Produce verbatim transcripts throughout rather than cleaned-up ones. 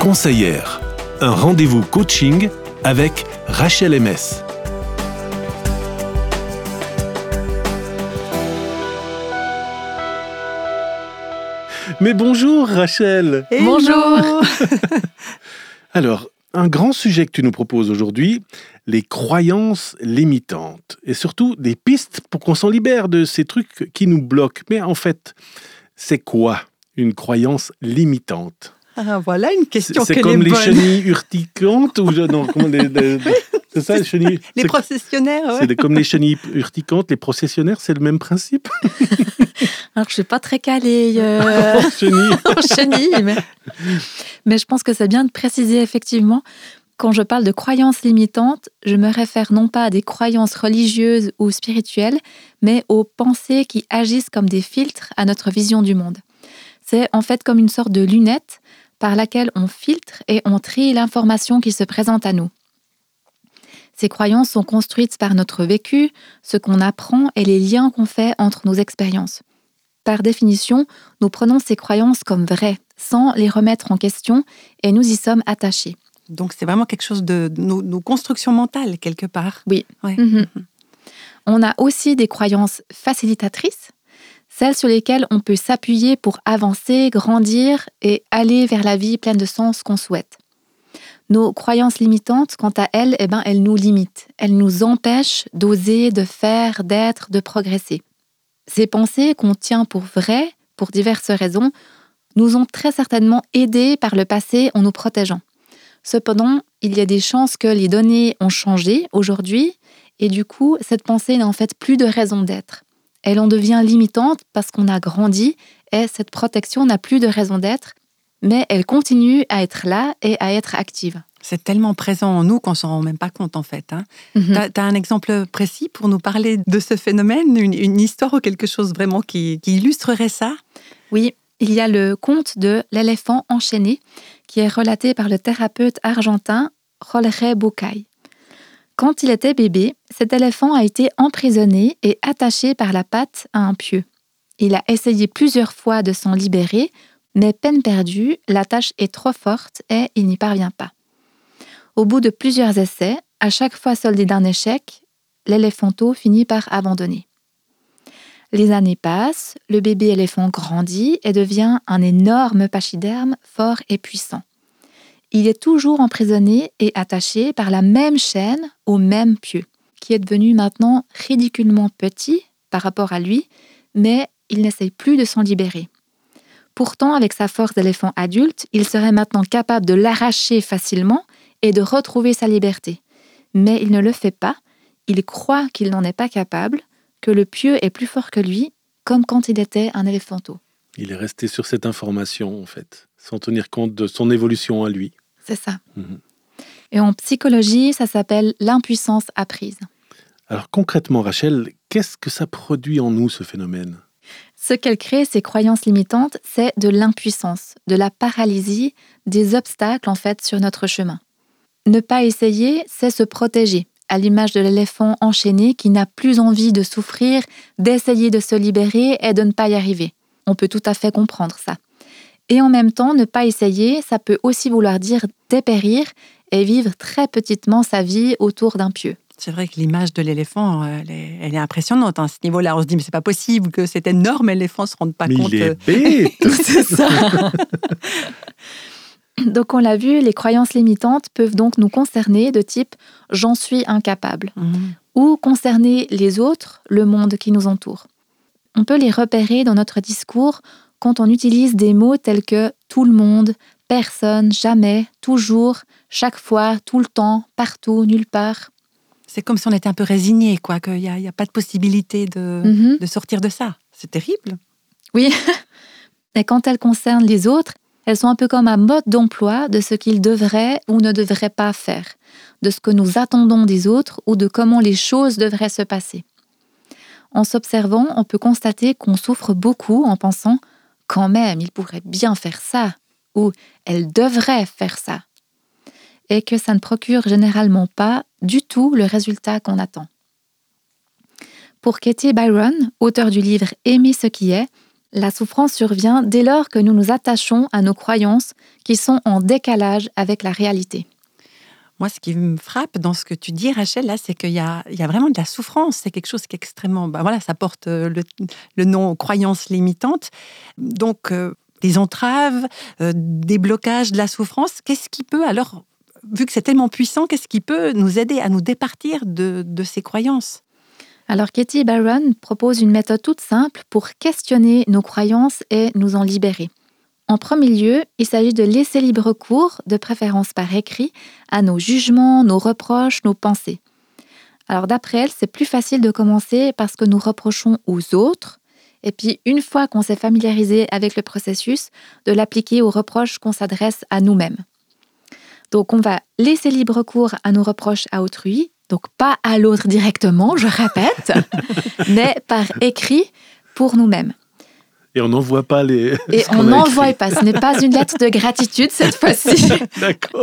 conseillère. Un rendez-vous coaching avec Rachel M S. Mais bonjour Rachel. Hello. Bonjour. Alors, un grand sujet que tu nous proposes aujourd'hui, les croyances limitantes. Et surtout, des pistes pour qu'on s'en libère de ces trucs qui nous bloquent. Mais en fait, c'est quoi une croyance limitante ? Ah, voilà une question C'est, c'est que comme les les bonnes. chenilles urticantes ou je, non, comment les, les, les, c'est ça les chenilles. Les c'est, processionnaires, ouais. C'est des, comme les chenilles urticantes, les processionnaires, c'est le même principe. Alors je suis pas très calée euh... en chenilles. en chenilles, mais... mais je pense que c'est bien de préciser effectivement. Quand je parle de croyances limitantes, je me réfère non pas à des croyances religieuses ou spirituelles, mais aux pensées qui agissent comme des filtres à notre vision du monde. C'est en fait comme une sorte de lunette par laquelle on filtre et on trie l'information qui se présente à nous. Ces croyances sont construites par notre vécu, ce qu'on apprend et les liens qu'on fait entre nos expériences. Par définition, nous prenons ces croyances comme vraies, sans les remettre en question, et nous y sommes attachés. Donc c'est vraiment quelque chose de, de nos, nos constructions mentales, quelque part. Oui. Ouais. Mm-hmm. On a aussi des croyances facilitatrices, celles sur lesquelles on peut s'appuyer pour avancer, grandir et aller vers la vie pleine de sens qu'on souhaite. Nos croyances limitantes, quant à elles, eh ben, elles nous limitent. Elles nous empêchent d'oser, de faire, d'être, de progresser. Ces pensées qu'on tient pour vraies, pour diverses raisons, nous ont très certainement aidés par le passé en nous protégeant. Cependant, il y a des chances que les données ont changé aujourd'hui et du coup, cette pensée n'a en fait plus de raison d'être. Elle en devient limitante parce qu'on a grandi et cette protection n'a plus de raison d'être, mais elle continue à être là et à être active. C'est tellement présent en nous qu'on ne s'en rend même pas compte en fait. Hein. Mm-hmm. Tu as un exemple précis pour nous parler de ce phénomène, une, une histoire ou quelque chose vraiment qui, qui illustrerait ça ? Oui, il y a le conte de l'éléphant enchaîné qui est relaté par le thérapeute argentin Jorge Bucay. Quand il était bébé, cet éléphant a été emprisonné et attaché par la patte à un pieu. Il a essayé plusieurs fois de s'en libérer, mais peine perdue, la tâche est trop forte et il n'y parvient pas. Au bout de plusieurs essais, à chaque fois soldé d'un échec, l'éléphanteau finit par abandonner. Les années passent, le bébé éléphant grandit et devient un énorme pachyderme fort et puissant. Il est toujours emprisonné et attaché par la même chaîne au même pieu, qui est devenu maintenant ridiculement petit par rapport à lui, mais il n'essaye plus de s'en libérer. Pourtant, avec sa force d'éléphant adulte, il serait maintenant capable de l'arracher facilement et de retrouver sa liberté. Mais il ne le fait pas, il croit qu'il n'en est pas capable, que le pieu est plus fort que lui, comme quand il était un éléphanteau. Il est resté sur cette information, en fait, sans tenir compte de son évolution à lui. C'est ça. Mmh. Et en psychologie, ça s'appelle l'impuissance apprise. Alors concrètement, Rachel, qu'est-ce que ça produit en nous, ce phénomène ? Ce qu'elle crée, ces croyances limitantes, c'est de l'impuissance, de la paralysie, des obstacles en fait sur notre chemin. Ne pas essayer, c'est se protéger, à l'image de l'éléphant enchaîné qui n'a plus envie de souffrir, d'essayer de se libérer et de ne pas y arriver. On peut tout à fait comprendre ça. Et en même temps, ne pas essayer, ça peut aussi vouloir dire dépérir et vivre très petitement sa vie autour d'un pieu. C'est vrai que l'image de l'éléphant, elle est, elle est impressionnante à ce niveau-là. On se dit, mais c'est pas possible que cet énorme éléphant se rende pas mais compte. Il est bête. C'est ça. Donc, on l'a vu, les croyances limitantes peuvent donc nous concerner de type « j'en suis incapable mmh. » ou concerner les autres, le monde qui nous entoure. On peut les repérer dans notre discours quand on utilise des mots tels que « tout le monde »,« personne »,« jamais »,« toujours »,« chaque fois »,« tout le temps »,« partout »,« nulle part ». C'est comme si on était un peu résigné, quoi, qu'il n'y a, a pas de possibilité de, mmh. de sortir de ça. C'est terrible. Oui, et quand elles concernent les autres, elles sont un peu comme un mode d'emploi de ce qu'ils devraient ou ne devraient pas faire, de ce que nous attendons des autres ou de comment les choses devraient se passer. En s'observant, on peut constater qu'on souffre beaucoup en pensant « quand même, il pourrait bien faire ça » ou « elle devrait faire ça » et que ça ne procure généralement pas du tout le résultat qu'on attend. Pour Katie Byron, auteure du livre « Aimer ce qui est », La souffrance survient dès lors que nous nous attachons à nos croyances qui sont en décalage avec la réalité. Moi, ce qui me frappe dans ce que tu dis, Rachel, là, c'est qu'il y a, il y a vraiment de la souffrance. C'est quelque chose qui est extrêmement... Ben voilà, ça porte le, le nom croyances limitantes. Donc, euh, des entraves, euh, des blocages, de la souffrance. Qu'est-ce qui peut, alors, vu que c'est tellement puissant, qu'est-ce qui peut nous aider à nous départir de, de ces croyances ? Alors, Katie Barron propose une méthode toute simple pour questionner nos croyances et nous en libérer. En premier lieu, il s'agit de laisser libre cours, de préférence par écrit, à nos jugements, nos reproches, nos pensées. Alors d'après elle, c'est plus facile de commencer parce que nous reprochons aux autres, et puis une fois qu'on s'est familiarisé avec le processus, de l'appliquer aux reproches qu'on s'adresse à nous-mêmes. Donc on va laisser libre cours à nos reproches à autrui, donc pas à l'autre directement, je répète, mais par écrit pour nous-mêmes. Et on n'envoie pas les... Et on n'envoie pas, ce n'est pas une lettre de gratitude cette fois-ci. D'accord.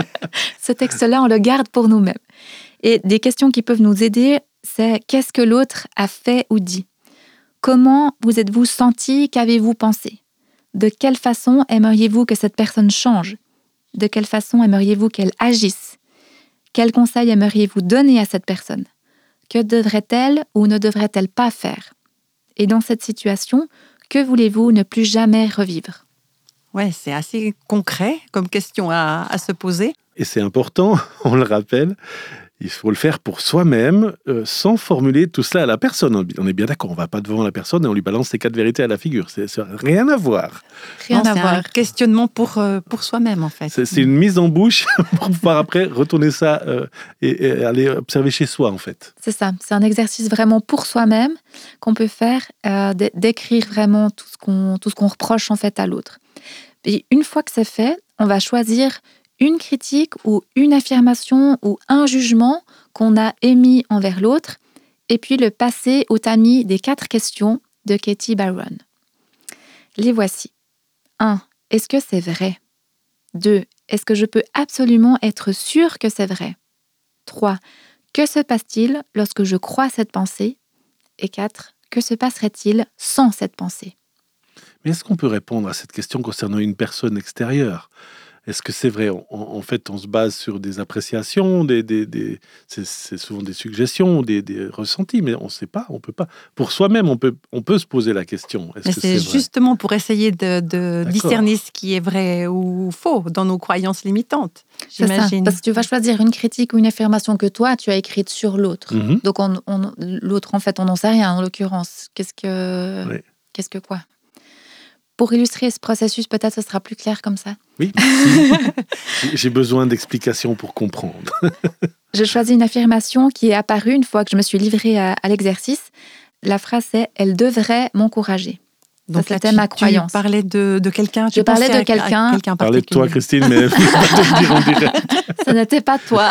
Ce texte-là, on le garde pour nous-mêmes. Et des questions qui peuvent nous aider, c'est qu'est-ce que l'autre a fait ou dit ? Comment vous êtes-vous senti ? Qu'avez-vous pensé ? De quelle façon aimeriez-vous que cette personne change ? De quelle façon aimeriez-vous qu'elle agisse ? Quels conseils aimeriez-vous donner à cette personne ? Que devrait-elle ou ne devrait-elle pas faire ? Et dans cette situation, que voulez-vous ne plus jamais revivre ? Ouais, c'est assez concret comme question à, à se poser. Et c'est important, on le rappelle, il faut le faire pour soi-même, euh, sans formuler tout cela à la personne. On est bien d'accord, on ne va pas devant la personne et on lui balance ses quatre vérités à la figure. C'est, c'est rien à voir. Rien non, à c'est voir. Un questionnement pour, euh, pour soi-même, en fait. C'est, c'est une mise en bouche pour pouvoir après retourner ça euh, et, et aller observer chez soi, en fait. C'est ça. C'est un exercice vraiment pour soi-même qu'on peut faire, euh, d'écrire vraiment tout ce qu'on, tout ce qu'on reproche en fait à l'autre. Et une fois que c'est fait, on va choisir une critique ou une affirmation ou un jugement qu'on a émis envers l'autre et puis le passer au tamis des quatre questions de Katie Barron. Les voici. un. Est-ce que c'est vrai ? deux. Est-ce que je peux absolument être sûre que c'est vrai ? trois. Que se passe-t-il lorsque je crois cette pensée ? Et quatre. Que se passerait-il sans cette pensée ? Mais est-ce qu'on peut répondre à cette question concernant une personne extérieure ? Est-ce que c'est vrai ? en, en fait, on se base sur des appréciations, des, des, des, c'est, c'est souvent des suggestions, des, des ressentis, mais on ne sait pas, on ne peut pas. Pour soi-même, on peut, on peut se poser la question. Est-ce mais que c'est, c'est justement pour essayer de, de discerner ce qui est vrai ou faux dans nos croyances limitantes, j'imagine. C'est ça, parce que tu vas choisir une critique ou une affirmation que toi, tu as écrite sur l'autre. Mm-hmm. Donc, on, on, l'autre, en fait, on n'en sait rien, en l'occurrence. Qu'est-ce que... Oui. Qu'est-ce que quoi ? Pour illustrer ce processus, peut-être ce sera plus clair comme ça. Oui, merci. J'ai besoin d'explications pour comprendre. J'ai choisi une affirmation qui est apparue une fois que je me suis livrée à, à l'exercice. La phrase est « Elle devrait m'encourager ». Donc ça, c'était tu, ma croyance. Tu parlais de, de quelqu'un. Tu je parlais de quelqu'un. Je parlais de toi, Christine, mais je ne vais pas te le dire en direct. Ce n'était pas toi.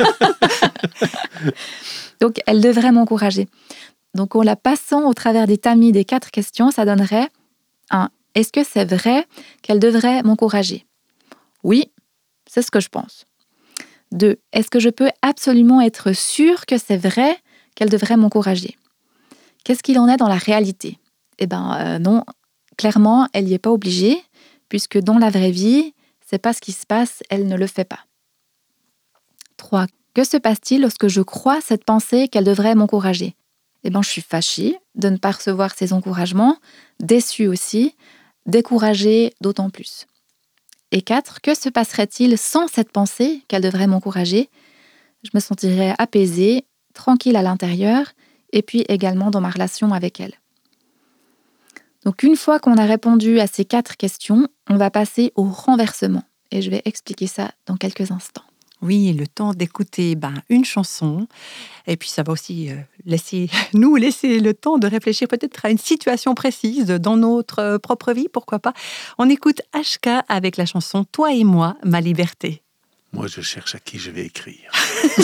Donc, elle devrait m'encourager. Donc, en la passant au travers des tamis des quatre questions, ça donnerait un. Est-ce que c'est vrai qu'elle devrait m'encourager ? Oui, c'est ce que je pense. deux. Est-ce que je peux absolument être sûre que c'est vrai qu'elle devrait m'encourager ? Qu'est-ce qu'il en est dans la réalité ? Eh bien, euh, non, clairement, elle n'y est pas obligée, puisque dans la vraie vie, c'est pas ce qui se passe, elle ne le fait pas. trois. Que se passe-t-il lorsque je crois cette pensée qu'elle devrait m'encourager ? Eh bien, je suis fâchée de ne pas recevoir ces encouragements, déçue aussi, découragée d'autant plus. Et quatre. Que se passerait-il sans cette pensée qu'elle devrait m'encourager ? Je me sentirais apaisée, tranquille à l'intérieur, et puis également dans ma relation avec elle. Donc, une fois qu'on a répondu à ces quatre questions, on va passer au renversement. Et je vais expliquer ça dans quelques instants. Oui, le temps d'écouter ben, une chanson. Et puis, ça va aussi euh, laisser, nous laisser le temps de réfléchir peut-être à une situation précise dans notre euh, propre vie, pourquoi pas. On écoute H K avec la chanson « Toi et moi, ma liberté ». Moi, je cherche à qui je vais écrire.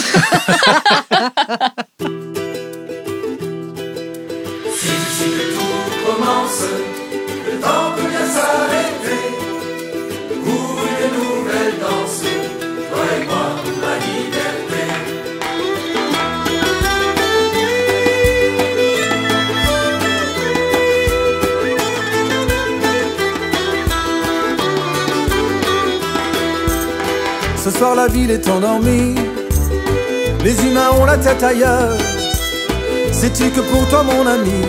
Si, si le tout commence, le temps peut bien s'arrêter. Pour une nouvelle danse, toi et moi, ma liberté. Ce soir la ville est endormie, les humains ont la tête ailleurs. Sais-tu que pour toi mon ami,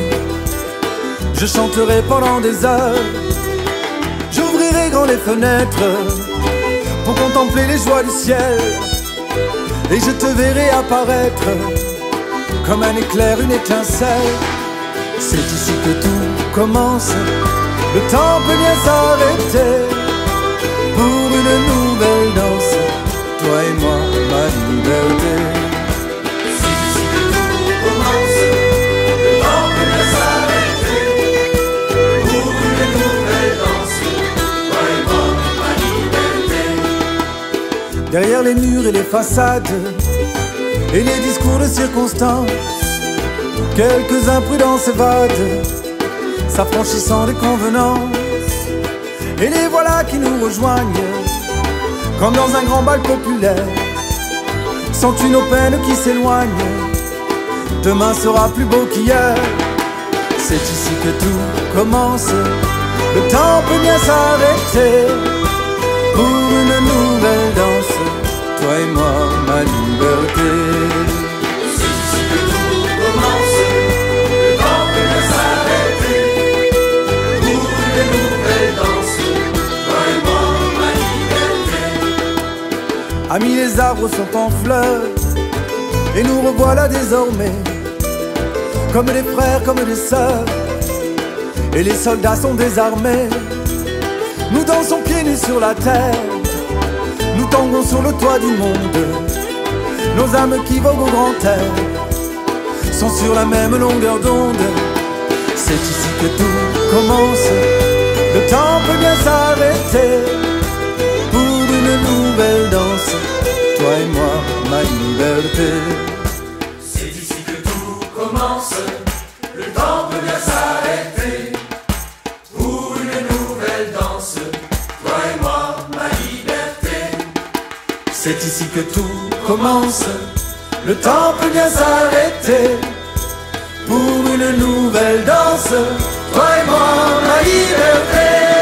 je chanterai pendant des heures. J'ouvrirai grand les fenêtres pour contempler les joies du ciel. Et je te verrai apparaître comme un éclair, une étincelle. C'est ici que tout commence, le temps peut bien s'arrêter pour une nouvelle danse, toi et moi, ma liberté. C'est ici que tout commence, le temps peut bien s'arrêter pour une nouvelle danse, toi et moi, ma liberté. Derrière les murs et les façades et les discours de circonstance, quelques imprudences évadent, s'affranchissant des convenances. Et les voilà qui nous rejoignent, comme dans un grand bal populaire. Sens-tu nos peines qui s'éloignent? Demain sera plus beau qu'hier. C'est ici que tout commence, le temps peut bien s'arrêter pour une nouvelle danse, toi et moi, ma liberté. C'est ici que tout commence, le temps peut bien s'arrêter pour une nouvelle danse, toi et moi, ma liberté. Amis, les arbres sont en fleurs et nous revoilà désormais comme des frères, comme des sœurs. Et les soldats sont désarmés. Nous dansons pieds nus sur la terre, nous tanguons sur le toit du monde. Nos âmes qui voguent au grand air sont sur la même longueur d'onde. C'est ici que tout commence, le temps peut bien s'arrêter pour une nouvelle danse, toi et moi, ma liberté. C'est ici que tout commence, le temps peut bien s'arrêter pour une nouvelle danse, toi et moi, ma liberté. C'est ici que tout commence, le temps peut bien s'arrêter pour une nouvelle danse, toi et moi, ma liberté.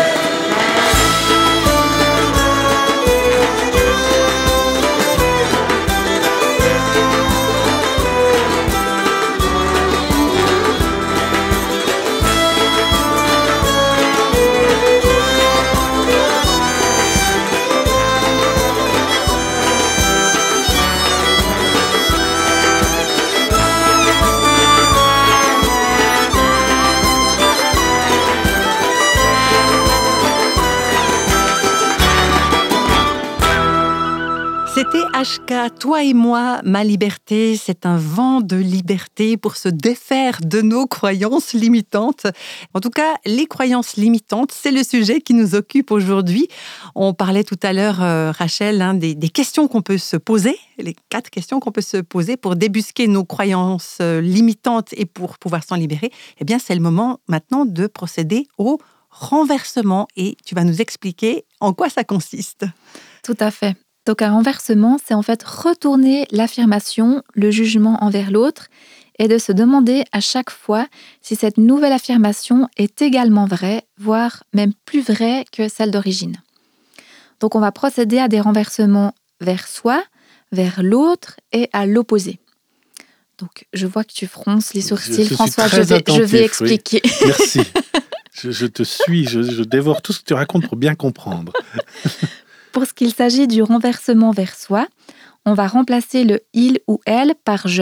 C'était H K, toi et moi, ma liberté. C'est un vent de liberté pour se défaire de nos croyances limitantes. En tout cas, les croyances limitantes, c'est le sujet qui nous occupe aujourd'hui. On parlait tout à l'heure, euh, Rachel, hein, des, des questions qu'on peut se poser, les quatre questions qu'on peut se poser pour débusquer nos croyances euh, limitantes et pour pouvoir s'en libérer. Eh bien, c'est le moment maintenant de procéder au renversement et tu vas nous expliquer en quoi ça consiste. Tout à fait. Donc un renversement, c'est en fait retourner l'affirmation, le jugement envers l'autre et de se demander à chaque fois si cette nouvelle affirmation est également vraie, voire même plus vraie que celle d'origine. Donc on va procéder à des renversements vers soi, vers l'autre et à l'opposé. Donc je vois que tu fronces les sourcils, je, je François, je vais, attentif, je vais expliquer. Oui. Merci. je, je te suis, je, je dévore tout ce que tu racontes pour bien comprendre. Pour ce qu'il s'agit du renversement vers soi, on va remplacer le « il » ou « elle » par « je ».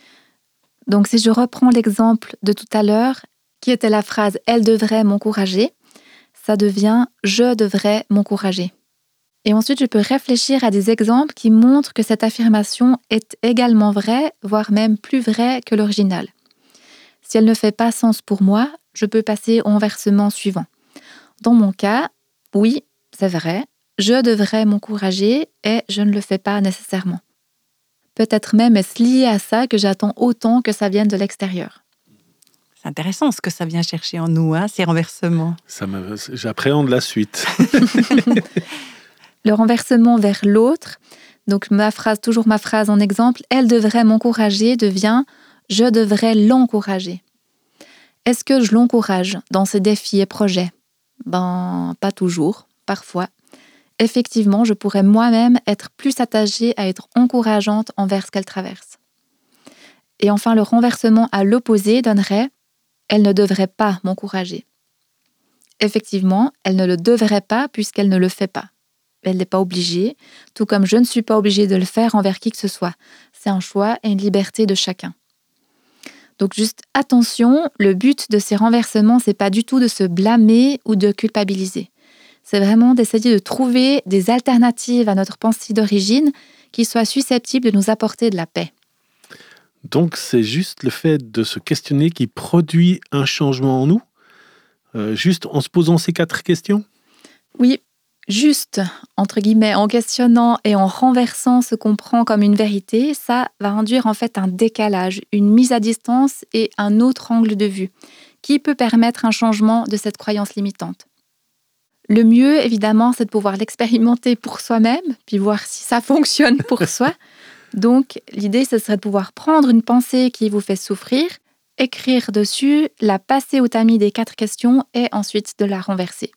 Donc, si je reprends l'exemple de tout à l'heure, qui était la phrase « elle devrait m'encourager », ça devient « je devrais m'encourager ». Et ensuite, je peux réfléchir à des exemples qui montrent que cette affirmation est également vraie, voire même plus vraie que l'original. Si elle ne fait pas sens pour moi, je peux passer au renversement suivant. Dans mon cas, oui, c'est vrai, je devrais m'encourager et je ne le fais pas nécessairement. Peut-être même est-ce lié à ça que j'attends autant que ça vienne de l'extérieur. C'est intéressant ce que ça vient chercher en nous, hein, ces renversements. Ça me, j'appréhende la suite. Le renversement vers l'autre, donc ma phrase, toujours ma phrase en exemple, elle devrait m'encourager devient je devrais l'encourager. Est-ce que je l'encourage dans ses défis et projets? Ben, pas toujours, parfois. effectivement, je pourrais moi-même être plus attachée à être encourageante envers ce qu'elle traverse. Et enfin, le renversement à l'opposé donnerait « elle ne devrait pas m'encourager ». Effectivement, elle ne le devrait pas puisqu'elle ne le fait pas. Elle n'est pas obligée, tout comme je ne suis pas obligée de le faire envers qui que ce soit. C'est un choix et une liberté de chacun. Donc juste attention, le but de ces renversements, c'est pas du tout de se blâmer ou de culpabiliser. C'est vraiment d'essayer de trouver des alternatives à notre pensée d'origine qui soient susceptibles de nous apporter de la paix. Donc c'est juste le fait de se questionner qui produit un changement en nous, euh, juste en se posant ces quatre questions ? Oui, juste, entre guillemets, en questionnant et en renversant ce qu'on prend comme une vérité, ça va induire en fait un décalage, une mise à distance et un autre angle de vue qui peut permettre un changement de cette croyance limitante. Le mieux, évidemment, c'est de pouvoir l'expérimenter pour soi-même, puis voir si ça fonctionne pour soi. Donc, l'idée, ce serait de pouvoir prendre une pensée qui vous fait souffrir, écrire dessus, la passer au tamis des quatre questions et ensuite de la renverser.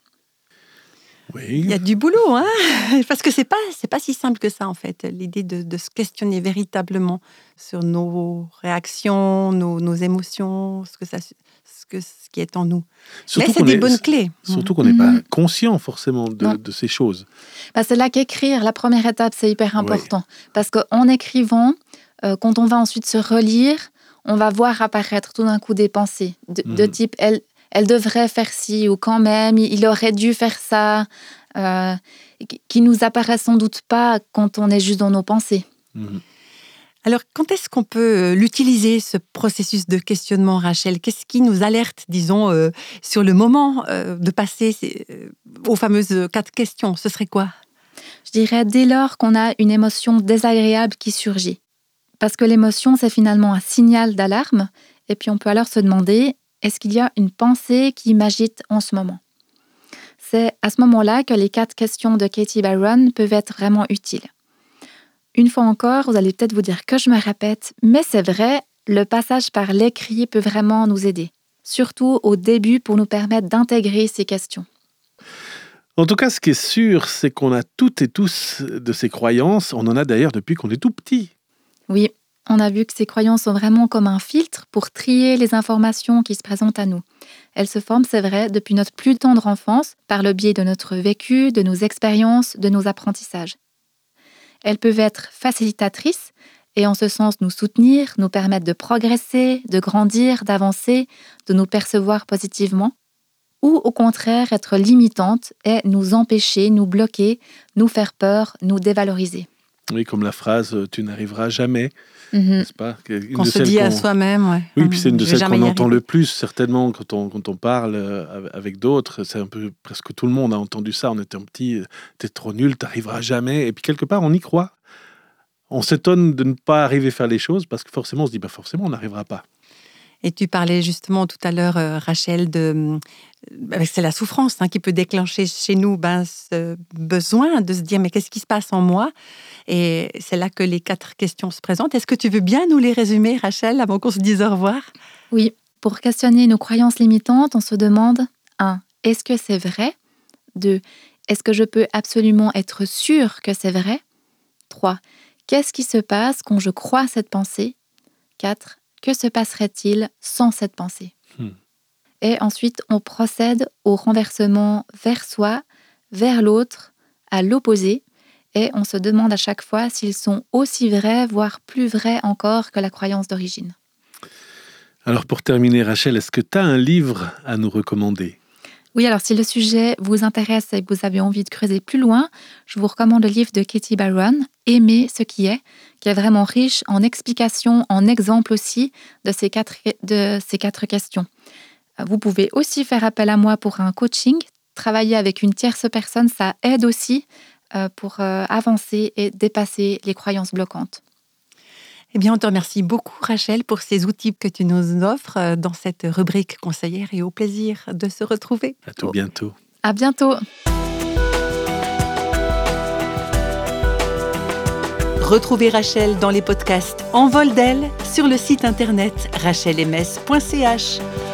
Oui. Il y a du boulot, hein, parce que c'est pas, c'est pas si simple que ça, en fait, l'idée de, de se questionner véritablement sur nos réactions, nos, nos émotions, ce, que ça, ce, que, ce qui est en nous. Surtout Mais c'est qu'on des est- bonnes clés. Surtout qu'on n'est pas Mhm. conscient forcément de, Non. de ces choses. Bah, c'est là qu'écrire, la première étape, c'est hyper important. Parce qu'en écrivant, euh, quand on va ensuite se relire, on va voir apparaître tout d'un coup des pensées de, de Mhm. type elle, elle devrait faire ci, ou quand même, il il aurait dû faire ça, euh, qui- qui nous apparaissent sans doute pas quand on est juste dans nos pensées. Mhm. Alors, quand est-ce qu'on peut euh, l'utiliser, ce processus de questionnement, Rachel ? Qu'est-ce qui nous alerte, disons, euh, sur le moment euh, de passer ces- euh, aux fameuses quatre questions ? Ce serait quoi ? Je dirais dès lors qu'on a une émotion désagréable qui surgit. Parce que l'émotion, c'est finalement un signal d'alarme. Et puis on peut alors se demander, est-ce qu'il y a une pensée qui m'agite en ce moment ? C'est à ce moment-là que les quatre questions de Katie Byron peuvent être vraiment utiles. Une fois encore, vous allez peut-être vous dire que je me répète, mais c'est vrai, le passage par l'écrit peut vraiment nous aider. Surtout au début pour nous permettre d'intégrer ces questions. En tout cas, ce qui est sûr, c'est qu'on a toutes et tous de ces croyances. On en a d'ailleurs depuis qu'on est tout petit. Oui, on a vu que ces croyances sont vraiment comme un filtre pour trier les informations qui se présentent à nous. Elles se forment, c'est vrai, depuis notre plus tendre enfance, par le biais de notre vécu, de nos expériences, de nos apprentissages. Elles peuvent être facilitatrices et en ce sens nous soutenir, nous permettre de progresser, de grandir, d'avancer, de nous percevoir positivement, ou au contraire être limitantes et nous empêcher, nous bloquer, nous faire peur, nous dévaloriser. Oui, comme la phrase euh, « tu n'arriveras jamais Mhm. », n'est-ce pas ? Une Qu'on de se celles dit à qu'on- soi-même, ouais. Oui, puis c'est une de Je vais celles jamais qu'on y entend arriver. le plus, certainement, quand on, quand on parle euh, avec d'autres. C'est un peu, presque tout le monde a entendu ça en étant petit. euh, T'es trop nul, t'arriveras jamais. Et puis quelque part, on y croit. On s'étonne de ne pas arriver à faire les choses parce que forcément, on se dit, bah forcément, on n'arrivera pas. Et tu parlais justement tout à l'heure, euh, Rachel, de euh, c'est la souffrance hein, qui peut déclencher chez nous ben, ce besoin de se dire mais qu'est-ce qui se passe en moi ? Et c'est là que les quatre questions se présentent. Est-ce que tu veux bien nous les résumer, Rachel, avant qu'on se dise au revoir ? Oui, pour questionner nos croyances limitantes, on se demande un. Est-ce que c'est vrai ? deux. Est-ce que je peux absolument être sûre que c'est vrai ? trois. Qu'est-ce qui se passe quand je crois cette pensée ? quatre. Que se passerait-il sans cette pensée ? Hmm. Et ensuite, on procède au renversement vers soi, vers l'autre, à l'opposé, et on se demande à chaque fois s'ils sont aussi vrais, voire plus vrais encore que la croyance d'origine. Alors pour terminer, Rachel, est-ce que tu as un livre à nous recommander ? Oui, alors si le sujet vous intéresse et que vous avez envie de creuser plus loin, je vous recommande le livre de Katie Byron, « Aimer ce qui est », qui est vraiment riche en explications, en exemples aussi de ces quatre, de ces quatre questions. Vous pouvez aussi faire appel à moi pour un coaching. Travailler avec une tierce personne, ça aide aussi euh, pour euh, avancer et dépasser les croyances bloquantes. Eh bien, on te remercie beaucoup, Rachel, pour ces outils que tu nous offres euh, dans cette rubrique conseillère et au plaisir de se retrouver. À tout bientôt. À bientôt. Retrouvez Rachel dans les podcasts En vol d'elle sur le site internet rachel m s point c h.